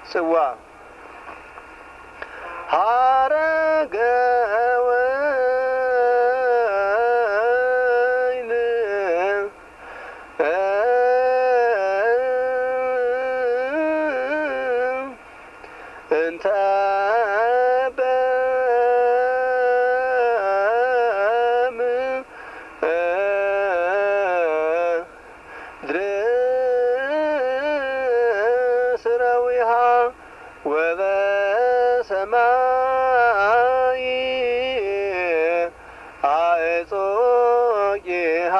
ጽዋ ሀረገ ወይን እንተ ድርስረዊሃ ወበሰማይ አዕጾቂሃ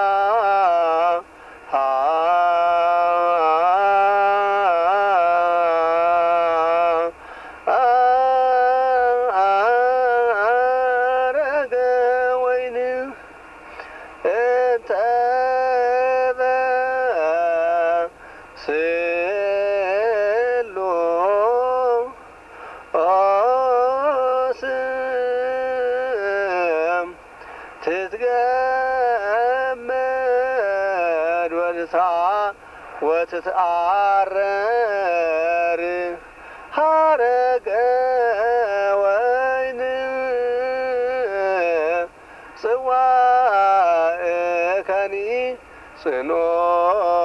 ሀረገ ወይን እንተ በስሎም ትትገመድ ወትትአረር ሀረገ ወይን ጽዋእከኒ ጽኖ